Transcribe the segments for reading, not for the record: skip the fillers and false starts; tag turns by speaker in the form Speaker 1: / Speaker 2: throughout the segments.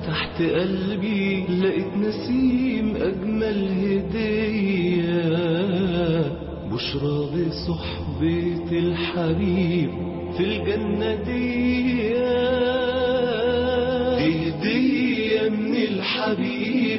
Speaker 1: فتحت قلبي لقيت نسيم أجمل هدية، بشرى بصحبة الحبيب في الجنة دي هدية من الحبيب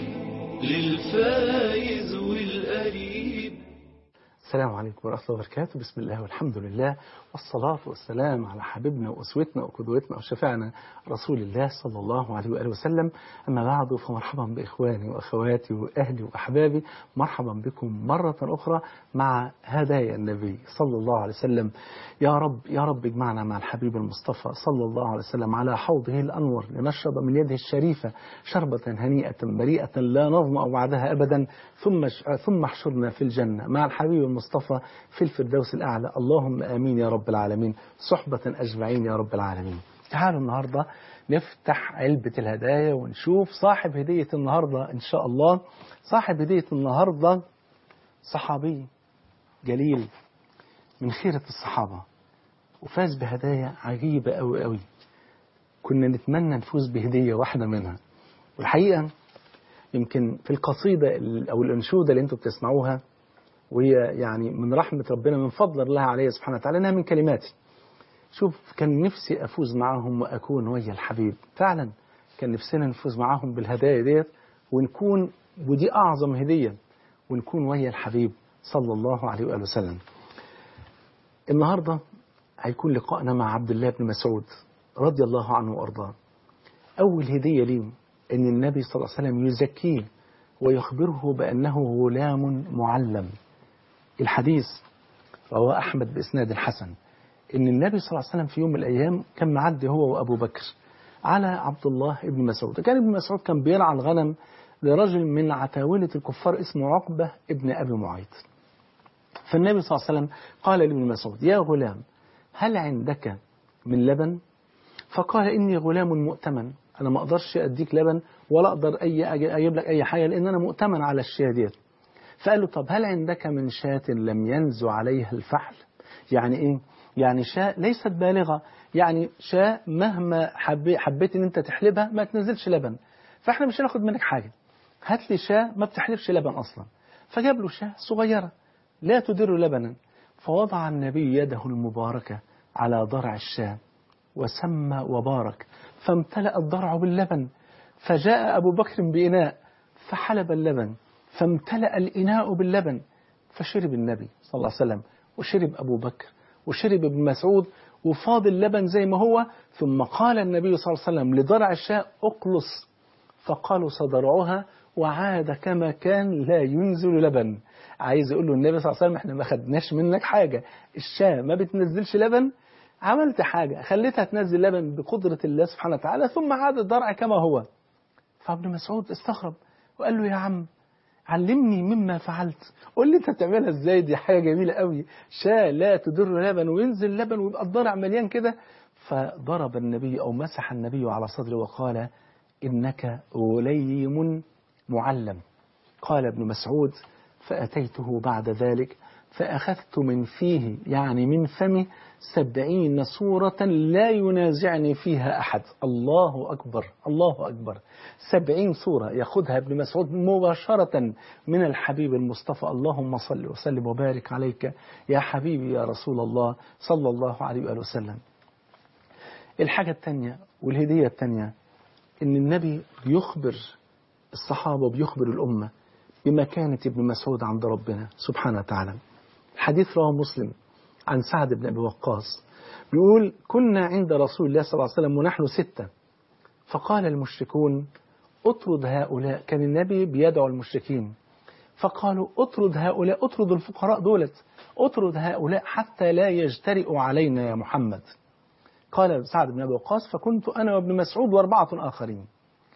Speaker 1: للفايز والقريب.
Speaker 2: السلام عليكم ورحمة الله وبركاته. بسم الله والحمد لله والصلاة والسلام على حبيبنا وأسوتنا وقدوتنا وشفيعنا رسول الله صلى الله عليه وآله وسلم. أما بعد، فمرحبا بإخواني وأخواتي وأهلي وأحبابي، مرحبا بكم مرة أخرى مع هدايا النبي صلى الله عليه وسلم. يا رب يا رب اجمعنا مع الحبيب المصطفى صلى الله عليه وسلم على حوضه الأنور لنشرب من يده الشريفة شربة هنيئة بريئة لا نظمأ بعدها أبدا، ثم احشرنا في الجنة مع الحبيب المصطفى في الفردوس الأعلى. اللهم آمين يا رب العالمين، صحبة أجمعين يا رب العالمين. تعالوا النهاردة نفتح علبة الهدايا ونشوف صاحب هدية النهاردة إن شاء الله. صاحب هدية النهاردة صحابي جليل من خيرة الصحابة، وفاز بهدايا عجيبة أوي أوي. كنا نتمنى نفوز بهدية واحدة منها، والحقيقة يمكن في القصيدة أو الأنشودة اللي أنتم بتسمعوها، وهي يعني من رحمة ربنا من فضل الله عليه سبحانه وتعالى إنها من كلماتي. شوف، كان نفسي أفوز معهم وأكون ويا الحبيب. فعلا كان نفسنا نفوز معهم بالهدايا ديت ونكون، ودي أعظم هدية، ونكون ويا الحبيب صلى الله عليه وآله وسلم. النهاردة هيكون لقائنا مع عبد الله بن مسعود رضي الله عنه وأرضاه. أول هدية ليه أن النبي صلى الله عليه وسلم يزكيه ويخبره بأنه غلام معلم. الحديث رواه أحمد بإسناد حسن إن النبي صلى الله عليه وسلم في يوم من الأيام كان معدي هو وأبو بكر على عبد الله بن مسعود. كان ابن مسعود كان بيرعى الغنم لرجل من عتاولة الكفار اسمه عقبة ابن أبي معيط. فالنبي صلى الله عليه وسلم قال لابن مسعود: يا غلام، هل عندك من لبن؟ فقال: إني غلام مؤتمن، أنا ما أقدرش أديك لبن ولا أقدر أجيب لك أي حاجة لأن أنا مؤتمن على الشيء ديت. فقال له: طب هل عندك من شاة لم ينزو عليها الفحل؟ يعني إيه؟ يعني شاة ليست بالغة، يعني شاة مهما حبيت إن أنت تحلبها ما تنزلش لبن، فإحنا مش هناخد منك حاجة، هات لي شاة ما بتحلبش لبن أصلا. فجاب له شاة صغيرة لا تدر لبنا، فوضع النبي يده المباركة على ضرع الشاة وسمى وبارك، فامتلأ الضرع باللبن. فجاء أبو بكر بإناء فحلب اللبن، فامتلأ الإناء باللبن، فشرب النبي صلى الله عليه وسلم وشرب أبو بكر وشرب ابن مسعود وفاض اللبن زي ما هو. ثم قال النبي صلى الله عليه وسلم لضرع الشاة: أقلص، فقلص ضرعها وعاد كما كان لا ينزل لبن. عايز يقول له النبي صلى الله عليه وسلم: احنا ما خدناش منك حاجة، الشاة ما بتنزلش لبن، عملت حاجة خليتها تنزل لبن بقدرة الله سبحانه وتعالى، ثم عاد الضرع كما هو. فابن مسعود استغرب وقال له: يا عم علمني مما فعلت، قول لي انت بتعملها ازاي، دي حاجة جميلة قوي، شاة لا تدر لبن وينزل لبن ويبقى الضرع مليان كده. فضرب النبي أو مسح النبي على صدره وقال: إنك غليم معلم. قال ابن مسعود: فأتيته بعد ذلك فأخذت من فيه، يعني من فمه، 70 سورة لا ينازعني فيها أحد. الله أكبر الله أكبر، 70 سورة يأخذها ابن مسعود مباشرة من الحبيب المصطفى. اللهم صل وسلم وبارك عليك يا حبيبي يا رسول الله صلى الله عليه وآله وسلم. الحاجة الثانية والهدية الثانية إن النبي بيخبر الصحابة وبيخبر الأمة بمكانة ابن مسعود عند ربنا سبحانه وتعالى. الحديث رواه مسلم عن سعد بن أبي وقاص بيقول: كنا عند رسول الله صلى الله عليه وسلم ونحن 6، فقال المشركون: اطرد هؤلاء. كان النبي بيدعو المشركين، فقالوا: اطرد هؤلاء، اطرد الفقراء دولت، اطرد هؤلاء حتى لا يجترئوا علينا يا محمد. قال سعد بن أبي وقاص: فكنت أنا وابن مسعود و4 آخرين.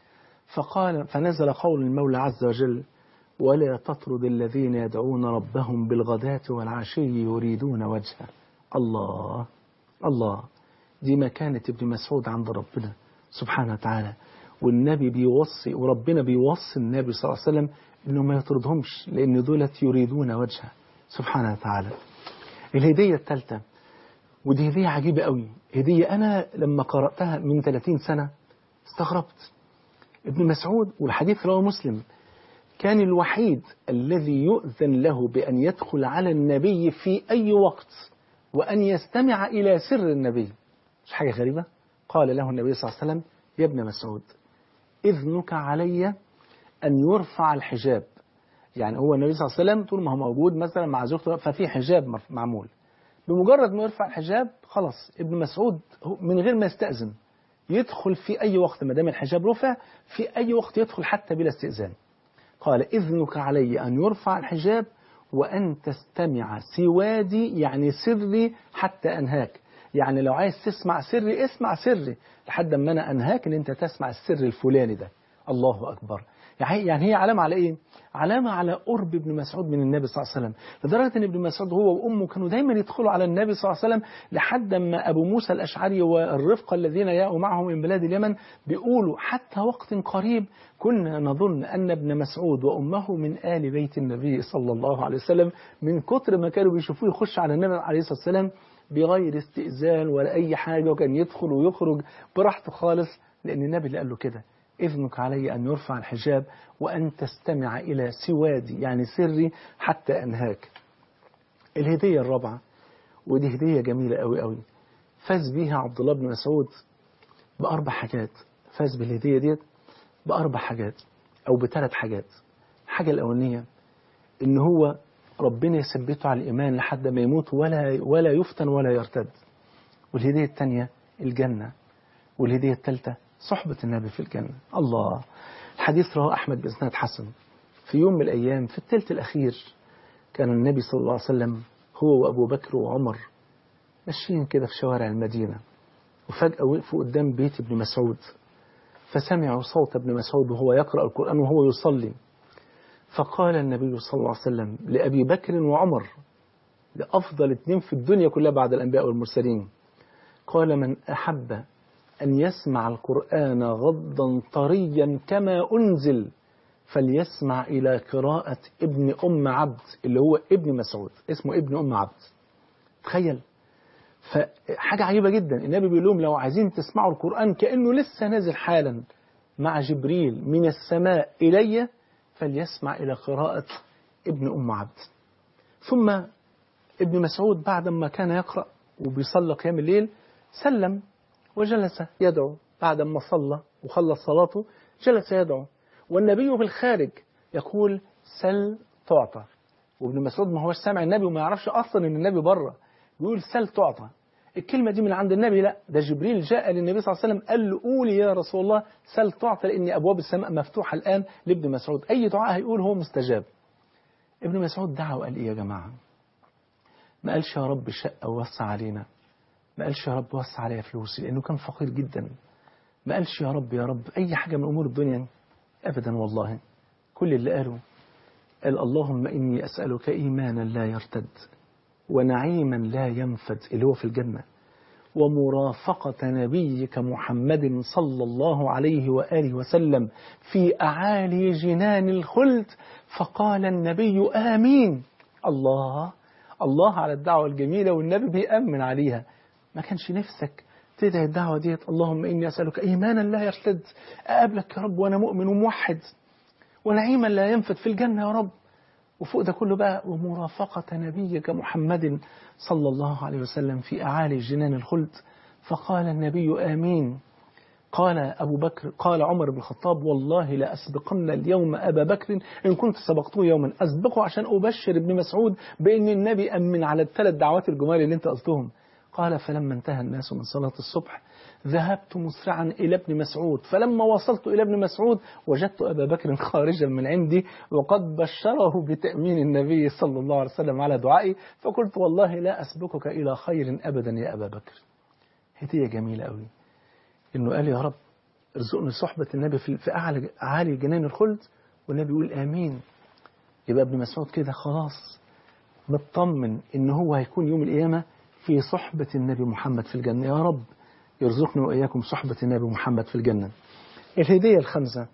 Speaker 2: فنزل قول المولى عز وجل: ولا تطرد الذين يدعون ربهم بالغداة والعشي يريدون وجهه. الله الله، دي مكانة ابن مسعود عند ربنا سبحانه وتعالى. والنبي بيوصي وربنا بيوصي النبي صلى الله عليه وسلم إنه ما يطردهمش، لأن دولت يريدون وجهه سبحانه وتعالى. الهدية الثالثة، ودي هدية عجيبة قوي، هدية أنا لما قرأتها من 30 سنة استغربت. ابن مسعود، والحديث رواه مسلم، كان الوحيد الذي يؤذن له بأن يدخل على النبي في أي وقت وأن يستمع إلى سر النبي. مش حاجة غريبة؟ قال له النبي صلى الله عليه وسلم: يا ابن مسعود، إذنك علي أن يرفع الحجاب. يعني هو النبي صلى الله عليه وسلم طول ما هو موجود مثلا مع زوجته ففي حجاب معمول، بمجرد ما يرفع الحجاب خلاص ابن مسعود من غير ما يستأذن يدخل في أي وقت، ما دام الحجاب رفع في أي وقت يدخل حتى بلا استئذان. قال: إذنك علي أن يرفع الحجاب وأن تستمع سوادي، يعني سري، حتى أنهاك. يعني لو عايز تسمع سري اسمع سري لحد ما أنا أنهاك إن أنت تسمع السر الفلاني ده. الله أكبر. يعني هي علامة على إيه؟ علامة على قرب ابن مسعود من النبي صلى الله عليه وسلم، لدرجة أن ابن مسعود هو وأمه كانوا دايما يدخلوا على النبي صلى الله عليه وسلم، لحد ما أبو موسى الأشعري والرفقة الذين جاءوا معه من بلاد اليمن بيقولوا حتى وقت قريب كنا نظن أن ابن مسعود وأمه من آل بيت النبي صلى الله عليه وسلم، من كتر ما كانوا بيشوفوه يخش على النبي عليه الصلاة والسلام بغير استئذان ولا أي حاجة، وكان يدخل ويخرج براحته خالص، لأن النبي اللي قال له كده: إذنك علي أن يرفع الحجاب وأن تستمع إلى سوادي، يعني سري، حتى أنهاك. الهدية الرابعة، ودي هدية جميلة قوي قوي، فاز بيها عبد الله بن مسعود بأربع حاجات. فاز بالهدية ديت بأربع حاجات أو بثلاث حاجات. الحاجة الأولانية إن هو ربنا يثبته على الإيمان لحد ما يموت ولا يفتن ولا يرتد. والهدية الثانية الجنة. والهدية الثالثة صحبة النبي في الجنة. الله. الحديث رواه أحمد بإسناد حسن. في يوم من الأيام في الثلث الأخير كان النبي صلى الله عليه وسلم هو وأبو بكر وعمر ماشيين كده في شوارع المدينة، وفجأة وقفوا قدام بيت ابن مسعود، فسمعوا صوت ابن مسعود وهو يقرأ القرآن وهو يصلي. فقال النبي صلى الله عليه وسلم لأبي بكر وعمر، لأفضل اثنين في الدنيا كلها بعد الأنبياء والمرسلين، قال: من أحب أن يسمع القرآن غضا طريا كما أنزل فليسمع إلى قراءة ابن أم عبد، اللي هو ابن مسعود، اسمه ابن أم عبد. تخيل. فحاجة عجيبة جدا، النبي بيقول لهم لو عايزين تسمعوا القرآن كأنه لسه نازل حالا مع جبريل من السماء إلي فليسمع إلى قراءة ابن أم عبد. ثم ابن مسعود بعد ما كان يقرأ وبيصلي قيام الليل سلم وجلس يدعو. بعد ما صلى وخلص صلاته جلس يدعو، والنبي بالخارج يقول: سل تعطى. وابن مسعود ما هوش سامع النبي وما يعرفش أصلا إن النبي بره، بيقول سل تعطى. الكلمة دي من عند النبي؟ لا، ده جبريل جاء للنبي صلى الله عليه وسلم قال له: قولي يا رسول الله سل تعطى، لأن أبواب السماء مفتوحة الآن لابن مسعود، أي دعاء هيقول هو مستجاب. ابن مسعود دعا وقال إيه يا جماعة؟ ما قالش يا رب شقة ووسع علينا، ما قالش يا رب وسع عليا فلوسي لأنه كان فقير جدا، ما قالش يا رب أي حاجة من أمور الدنيا، أبدا والله. كل اللي قال: اللهم إني أسألك إيمانا لا يرتد ونعيما لا ينفد، اللي هو في الجنة، ومرافقة نبيك محمد صلى الله عليه وآله وسلم في أعالي جنان الخلد. فقال النبي: آمين. الله على الدعوة الجميلة، والنبي بيأمن عليها. ما كانش نفسك تدعي الدعوة ديت: اللهم إني أسألك إيمانا لا يرتد، أقابلك يا رب وأنا مؤمن وموحد، ونعيما لا ينفد في الجنة يا رب، وفوق ده كله بقى ومرافقة نبيك محمد صلى الله عليه وسلم في أعالي جنان الخلد. فقال النبي: آمين. قال عمر بن الخطاب: والله لا أسبقن اليوم أبا بكر إن كنت سبقته يوما، أسبقه عشان أبشر ابن مسعود بأن النبي أمن على الثلاث دعوات الجمال اللي انت قلتهم. قال: فلما انتهى الناس من صلاة الصبح ذهبت مسرعا إلى ابن مسعود، فلما وصلت إلى ابن مسعود وجدت أبا بكر خارجا من عندي وقد بشره بتأمين النبي صلى الله عليه وسلم على دعائي، فقلت: والله لا أسبقك إلى خير أبدا يا أبا بكر. هدية جميلة قوي إنه قال: يا رب ارزقني صحبة النبي في أعالي جنان الخلد، والنبي يقول آمين. يبقى ابن مسعود كده خلاص مطمن إن هو هيكون يوم القيامة في صحبة النبي محمد في الجنة. يا رب يرزقنا وإياكم صحبة النبي محمد في الجنة. الهدية الخامسة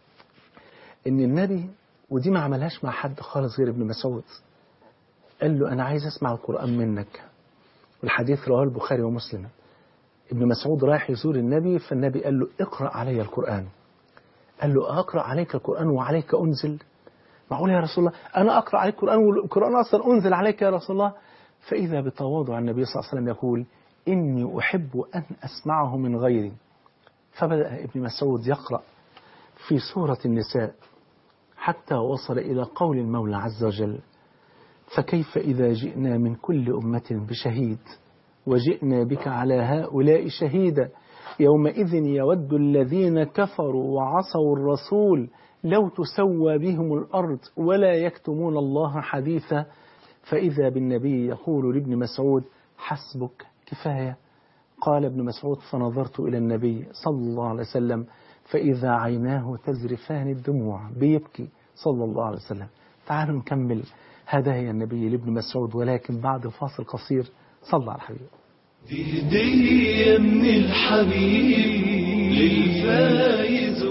Speaker 2: إن النبي، ودي ما عملهاش مع حد خالص غير ابن مسعود، قال له: أنا عايز أسمع القرآن منك. والحديث رواه البخاري ومسلم. ابن مسعود رايح يزور النبي، فالنبي قال له: اقرأ علي القرآن. قال له أقرأ عليك القرآن وعليك أنزل؟ معقول يا رسول الله أنا أقرأ عليك القرآن والقرآن أصلا أنزل عليك يا رسول الله؟ فإذا بتواضع النبي صلى الله عليه وسلم يقول إني أحب أن أسمعه من غيري. فبدأ ابن مسعود يقرأ في سورة النساء حتى وصل إلى قول المولى عز وجل فكيف إذا جئنا من كل أمة بشهيد وجئنا بك على هؤلاء شهيدا يومئذ يود الذين كفروا وعصوا الرسول لو تسوى بهم الأرض ولا يكتمون الله حديثا. فإذا بالنبي يقول لابن مسعود حسبك كفاية. قال ابن مسعود فنظرت إلى النبي صلى الله عليه وسلم فإذا عيناه تزرفان الدموع بيبكي صلى الله عليه وسلم. تعالوا نكمل هدايا النبي لابن مسعود ولكن بعد فاصل قصير. صلى على الحبيب.
Speaker 1: دي هدية من الحبيب للفايز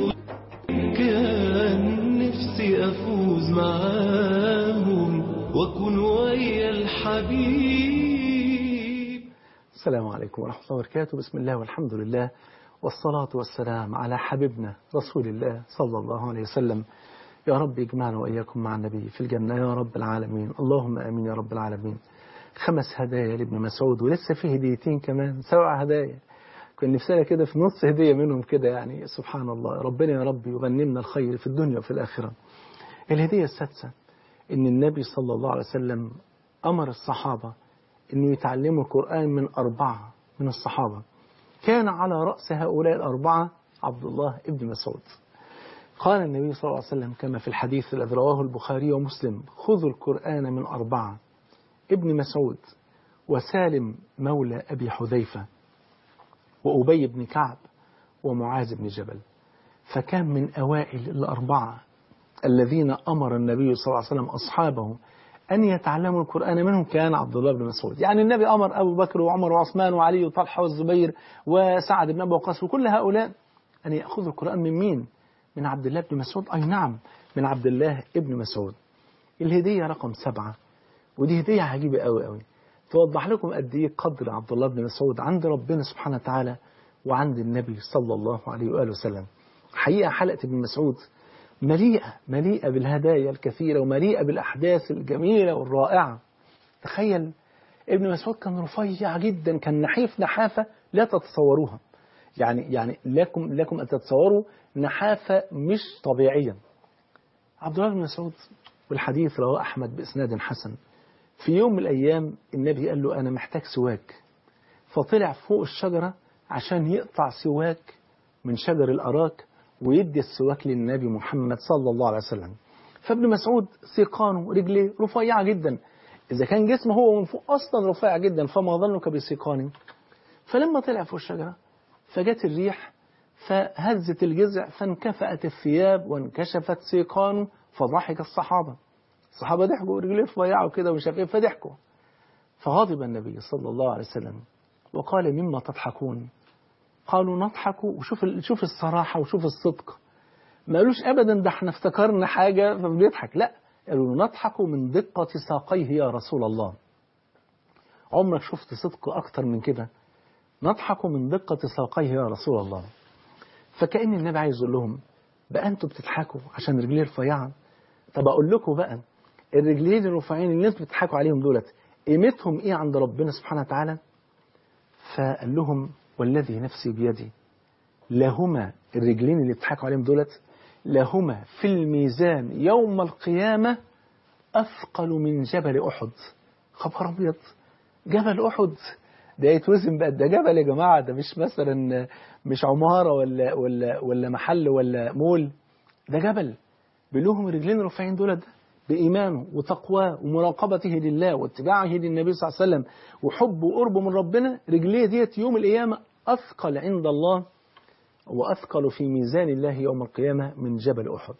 Speaker 1: كان نفسي أفوز معاهم وأكون ويا الحبيب.
Speaker 2: السلام عليكم ورحمة الله وبركاته. بسم الله والحمد لله والصلاة والسلام على حبيبنا رسول الله صلى الله عليه وسلم. يا رب اجمعنا وإياكم مع النبي في الجنة يا رب العالمين. اللهم آمين يا رب العالمين. 5 هدايا لابن مسعود ولسه في هديتين كمان 7 هدايا. كنت نفسنا كده في نص هدية منهم كده يعني سبحان الله. ربنا يا رب يغنمنا الخير في الدنيا وفي الآخرة. الهدية السادسة إن النبي صلى الله عليه وسلم أمر الصحابة إنه يتعلموا القرآن من 4 من الصحابة. كان على رأس هؤلاء 4 عبد الله ابن مسعود. قال النبي صلى الله عليه وسلم كما في الحديث الذي رواه البخاري ومسلم خذوا القرآن من 4 ابن مسعود وسالم مولى أبي حذيفة وأبي بن كعب ومعاذ بن جبل. فكان من أوائل 4 الذين أمر النبي صلى الله عليه وسلم أصحابه أن يتعلموا القرآن منهم كان عبد الله بن مسعود. يعني النبي أمر أبو بكر وعمر وعثمان وعلي وطلحة والزبير وسعد بن أبي وقاص وكل هؤلاء أن يأخذوا القرآن من مين؟ من عبد الله بن مسعود. أي نعم من عبد الله ابن مسعود. الهدية رقم 7 ودي هدية عجيبة قوي قوي توضح لكم قد إيه قدر عبد الله بن مسعود عند ربنا سبحانه وتعالى وعند النبي صلى الله عليه وآله وسلم. حقيقة حلقة ابن مسعود مليئة بالهدايا الكثيرة ومليئة بالأحداث الجميلة والرائعة. تخيل ابن مسعود كان رفيع جدا كان نحيف نحافة لا تتصوروها. يعني لكم أن تتصوروا نحافة مش طبيعيا. عبد الله بن مسعود والحديث رواه أحمد بإسناد حسن. في يوم من الأيام النبي قال له أنا محتاج سواك. فطلع فوق الشجرة عشان يقطع سواك من شجر الأراك ويدي السواك للنبي محمد صلى الله عليه وسلم. فابن مسعود سيقانه رجليه رفيعة جدا. إذا كان جسمه هو من فوق أصلا رفيع جدا فما ظنك بسيقانه. فلما طلع فوق الشجرة فجت الريح فهزت الجذع فانكفأت الثياب وانكشفت سيقانه فضحك الصحابة ضحكوا رجليه رفيعة وكده ومش عارف ايه فضحكوا. فغضب النبي صلى الله عليه وسلم وقال مما تضحكون؟ قالوا نضحك وشوف الصراحة وشوف الصدق. ما قالوش أبدا ده احنا افتكرنا حاجة فبنضحك. لا قالوا نضحك من دقة ساقيه يا رسول الله. عمرك شفت صدق أكتر من كده؟ نضحك من دقة ساقيه يا رسول الله. فكأن النبي عايز يقول لهم بقى أنتوا بتضحكوا عشان رجليه رفيعة. طب أقول لكم بقى الرجلين الرفيعين اللي انتوا بتضحكوا عليهم دولت قيمتهم إيه عند ربنا سبحانه وتعالى؟ فقال لهم والذي نفسي بيدي لهما الرجلين اللي بتضحكوا عليهم دولت لهما في الميزان يوم القيامة أثقل من جبل أحد. خبر أبيض جبل أحد ده يتوزن بقى ده جبل يا جماعة. ده مش مثلا مش عمارة ولا محل ولا مول. ده جبل. بلهم الرجلين الرفيعين دول ده بإيمانه وتقواه ومراقبته لله واتباعه للنبي صلى الله عليه وسلم وحبه وقربه من ربنا. رجليه ديت يوم القيامة أثقل عند الله وأثقل في ميزان الله يوم القيامة من جبل أحد.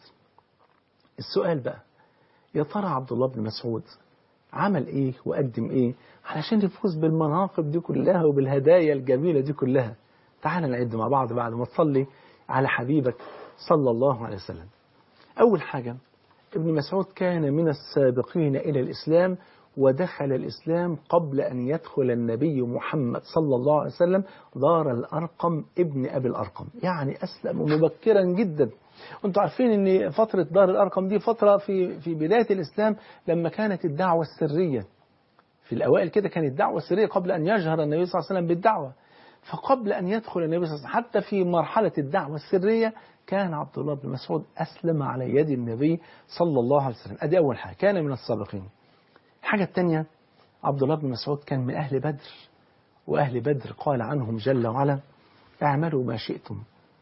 Speaker 2: السؤال بقى يا ترى عبد الله بن مسعود عمل إيه وقدم إيه علشان يفوز بالمناقب دي كلها وبالهدايا الجميلة دي كلها؟ تعال نعد مع بعض بعد ما تصلي على حبيبك صلى الله عليه وسلم. أول حاجة ابن مسعود كان من السابقين إلى الإسلام ودخل الإسلام قبل أن يدخل النبي محمد صلى الله عليه وسلم دار الأرقم ابن أبي الأرقم. يعني أسلم مبكرا جدا وانتم عارفين ان فترة دار الأرقم دي فترة في بداية الإسلام لما كانت الدعوة السرية. في الأوائل كده كانت الدعوة السرية قبل أن يجهر النبي صلى الله عليه وسلم بالدعوة. فقبل أن يدخل النبي صلى الله عليه وسلم حتى في مرحلة الدعوة السرية كان عبد الله بن مسعود أسلم على يد النبي صلى الله عليه وسلم. أدي أول حاجة، كان من السابقين. الحاجة الثانية، عبد الله بن مسعود كان من أهل بدر، وأهل بدر قال عنهم جل وعلا: اعملوا ما شئتم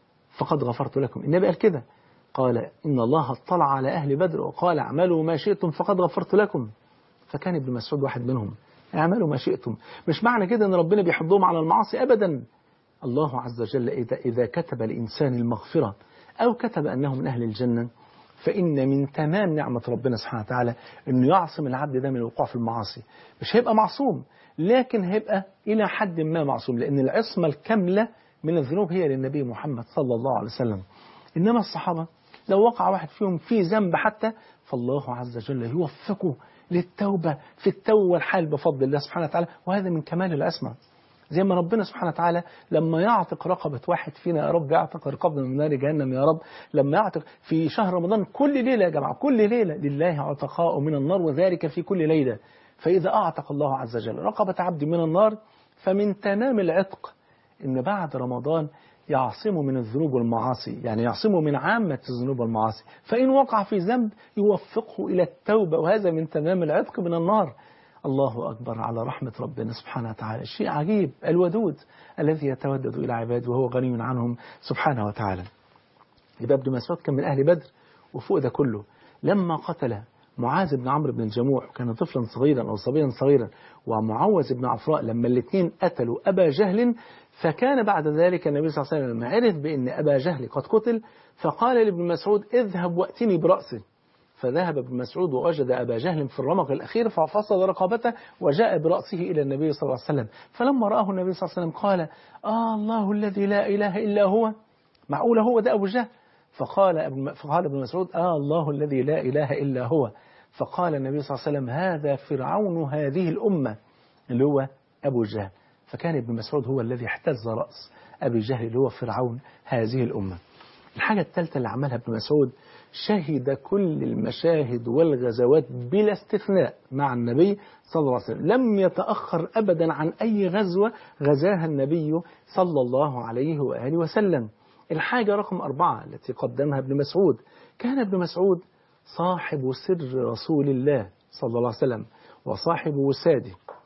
Speaker 2: فقد غفرت لكم. النبي قال كده، قال: إن الله اطلع على أهل بدر وقال: اعملوا ما شئتم فقد غفرت لكم. فكان ابن مسعود واحد منهم. اعملوا ما شئتم مش معنى كده أن ربنا بيحضهم على المعاصي أبدا. الله عز وجل إذا كتب لإنسان المغفرة أو كتب أنه من أهل الجنة فإن من تمام نعمة ربنا سبحانه وتعالى أنه يعصم العبد ده من الوقوع في المعاصي. مش هيبقى معصوم، لكن هيبقى إلى حد ما معصوم، لأن العصمة الكاملة من الذنوب هي للنبي محمد صلى الله عليه وسلم. إنما الصحابة لو وقع واحد فيهم في ذنب حتى، فالله عز وجل يوفقه للتوبة في التوبة والحال بفضل الله سبحانه وتعالى، وهذا من كمال العصمة. زي ما ربنا سبحانه وتعالى لما يعتق رقبة واحد فينا، يا رب يعتق رقبنا من نار جهنم يا رب، لما يعتق في شهر رمضان كل ليلة يا جماعة، كل ليلة لله عتقاء من النار وذلك في كل ليلة. فإذا أعتق الله عز وجل رقبة عبد من النار فمن تمام العتق إن بعد رمضان يعصمه من الذنوب والمعاصي، يعني يعصمه من عامة الذنوب والمعاصي. فإن وقع في ذنب يوفقه إلى التوبة، وهذا من تمام العتق من النار. الله أكبر على رحمة ربنا سبحانه وتعالى، شيء عجيب، الودود الذي يتودد إلى عباده وهو غني عنهم سبحانه وتعالى. يبقى ابن مسعود كان من أهل بدر، وفوق ده كله لما قتل معاذ بن عمرو بن الجموح كان طفلا صغيرا أو صبيا صغيرا، ومعوذ بن عفراء لما الاثنين قتلوا أبا جهل، فكان بعد ذلك النبي صلى الله عليه وسلم لما عرف بأن أبا جهل قد قتل فقال لابن مسعود: اذهب وأتني برأسه. فذهب ابن مسعود ووجد أبا جهل في الرمق الأخير ففصل رقبته وجاء برأسه إلى النبي صلى الله عليه وسلم. فلما رآه النبي صلى الله عليه وسلم قال: الله الذي لا إله إلا هو، معقول هو ده أبو جهل؟ فقال ابن مسعود: الله الذي لا إله إلا هو. فقال النبي صلى الله عليه وسلم: هذا فرعون هذه الأمة، اللي هو أبو جهل. فكان ابن مسعود هو الذي احتز رأس أبي جهل اللي هو فرعون هذه الأمة. الحاجة الثالثة اللي عملها ابن مسعود، شهد كل المشاهد والغزوات بلا استثناء مع النبي صلى الله عليه وسلم، لم يتأخر أبدا عن أي غزوة غزاها النبي صلى الله عليه وآله وسلم. الحاجة رقم 4 التي قدمها ابن مسعود، كان ابن مسعود صاحب سر رسول الله صلى الله عليه وسلم، وصاحب وساده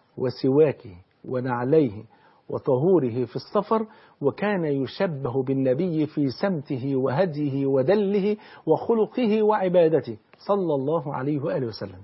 Speaker 2: وسواكه ونعليه وطهوره في السفر، وكان يشبه بالنبي في سمته وهديه ودله وخلقه وعبادته صلى الله عليه وآله وسلم.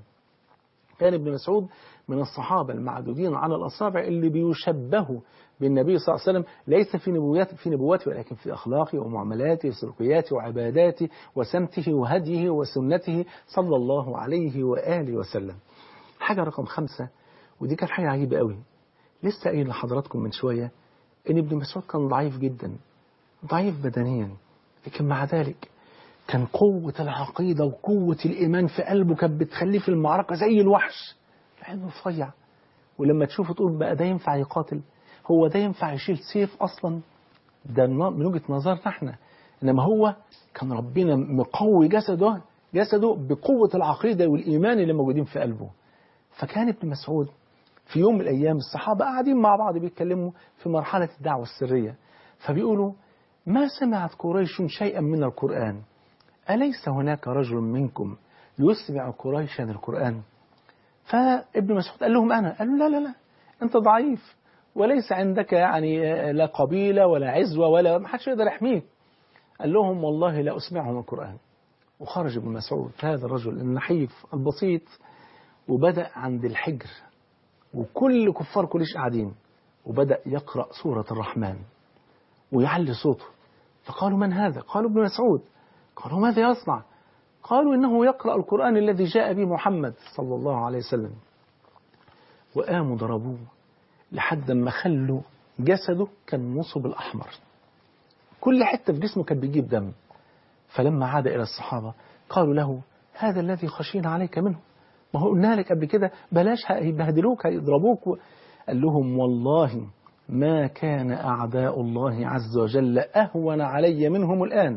Speaker 2: كان ابن مسعود من الصحابة المعدودين على الأصابع اللي بيشبهوا بالنبي صلى الله عليه وسلم، ليس في نبوته ولكن في أخلاقه ومعاملاته وسلوكياته وعباداته وسمته وهديه وسنته صلى الله عليه وآله وسلم. حاجة رقم 5، ودي كانت حاجة عجيبة قوي، لسه قايل لحضراتكم من شوية إن ابن مسعود كان ضعيف جدا، ضعيف بدنيا، لكن مع ذلك كان قوة العقيدة وقوة الإيمان في قلبه كانت بتخليه في المعركة زي الوحش، لأنه رفيع. ولما تشوفه تقول بقى ده ينفع يقاتل، هو ده ينفع يشيل سيف أصلا؟ ده من وجهة نظرنا احنا، إنما هو كان ربنا مقوي جسده بقوة العقيدة والإيمان اللي موجودين في قلبه. فكان ابن مسعود في يوم من الأيام الصحابة قاعدين مع بعض بيتكلموا في مرحلة الدعوة السرية، فبيقولوا: ما سمعت قريش شيئا من القرآن، أليس هناك رجل منكم يسمع قريشا القرآن؟ فابن مسعود قال لهم أنا. قالوا: لا لا لا، أنت ضعيف وليس عندك يعني لا قبيلة ولا عزوة ولا محدش يقدر يحميك. قال لهم: والله لا أسمعهم القرآن. وخرج ابن مسعود هذا الرجل النحيف البسيط وبدأ عند الحجر وكل كفار قريش قاعدين، وبدأ يقرأ سورة الرحمن ويعلي صوته. فقالوا: من هذا؟ قالوا: ابن مسعود. قالوا: ماذا يصنع؟ قالوا: إنه يقرأ القرآن الذي جاء به محمد صلى الله عليه وسلم. وقاموا ضربوه لحد ما خلوا جسده كان مصب الأحمر، كل حتة في جسمه كان بيجيب دم. فلما عاد إلى الصحابة قالوا له: هذا الذي خشينا عليك منه، ما هو قلنا لك قبل كده بلاش هيبهدلوك هيضربوك. قال لهم: والله ما كان أعداء الله عز وجل أهون علي منهم الآن،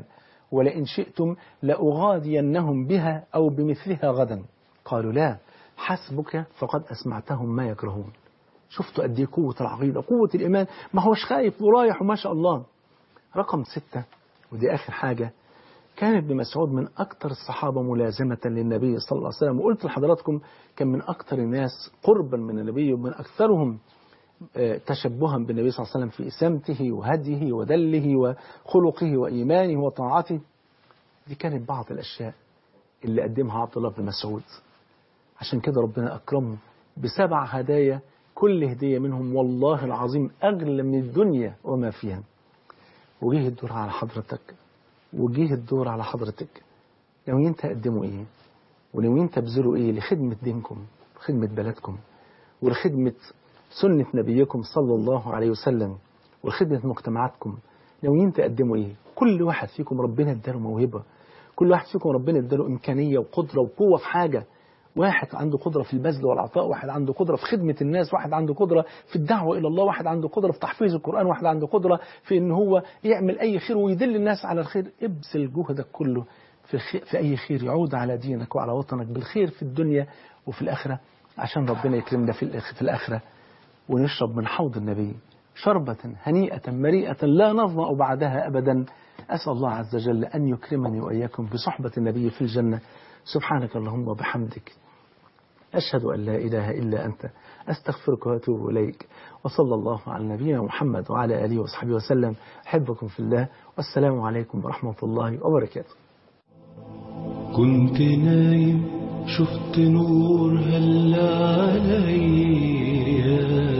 Speaker 2: ولئن شئتم لأغادينهم بها أو بمثلها غدا. قالوا لا، حسبك فقد أسمعتهم ما يكرهون. شفتوا قد ايه قوة العقيدة، قوة الإيمان، ما هوش خايف ورايح وما شاء الله. رقم 6 ودي آخر حاجة، كان ابن مسعود من أكثر الصحابة ملازمة للنبي صلى الله عليه وسلم، وقلت لحضراتكم كان من أكثر الناس قربا من النبي ومن أكثرهم تشبها بالنبي صلى الله عليه وسلم في سمته وهديه ودله وخلقه وإيمانه وطاعته. دي كانت بعض الأشياء اللي قدمها عبد الله بن مسعود. عشان كده ربنا أكرمه ب7 هدايا، كل هدية منهم والله العظيم أغلى من الدنيا وما فيها. وجيه الدور على حضرتك، وجيه الدور على حضرتك، ناويين تقدموا إيه وناويين تبذلوا إيه لخدمة دينكم، لخدمة بلدكم، ولخدمة سنة نبيكم صلى الله عليه وسلم، ولخدمة مجتمعاتكم. ناويين تقدموا إيه؟ كل واحد فيكم ربنا اداله موهبة، كل واحد فيكم ربنا اداله إمكانية وقدرة وقوة في حاجة. واحد عنده قدرة في البذل والعطاء، واحد عنده قدرة في خدمة الناس، واحد عنده قدرة في الدعوة إلى الله، واحد عنده قدرة في تحفيظ القرآن، واحد عنده قدرة في إن هو يعمل أي خير ويدل الناس على الخير. ابذل جهدك كله في أي خير يعود على دينك وعلى وطنك بالخير في الدنيا وفي الآخرة، عشان ربنا يكرمنا في الآخرة ونشرب من حوض النبي شربة هنيئة مريئة لا نظمأ بعدها أبدا. أسأل الله عز وجل أن يكرمني وإياكم بصحبة النبي في الجنة. سبحانك اللهم وبحمدك، أشهد أن لا إله إلا أنت، أستغفرك وأتوب إليك. وصلى الله على نبينا محمد وعلى آله وصحبه وسلم. أحبكم في الله، والسلام عليكم ورحمة الله وبركاته.
Speaker 1: كنت نايم شفت نور هل عليا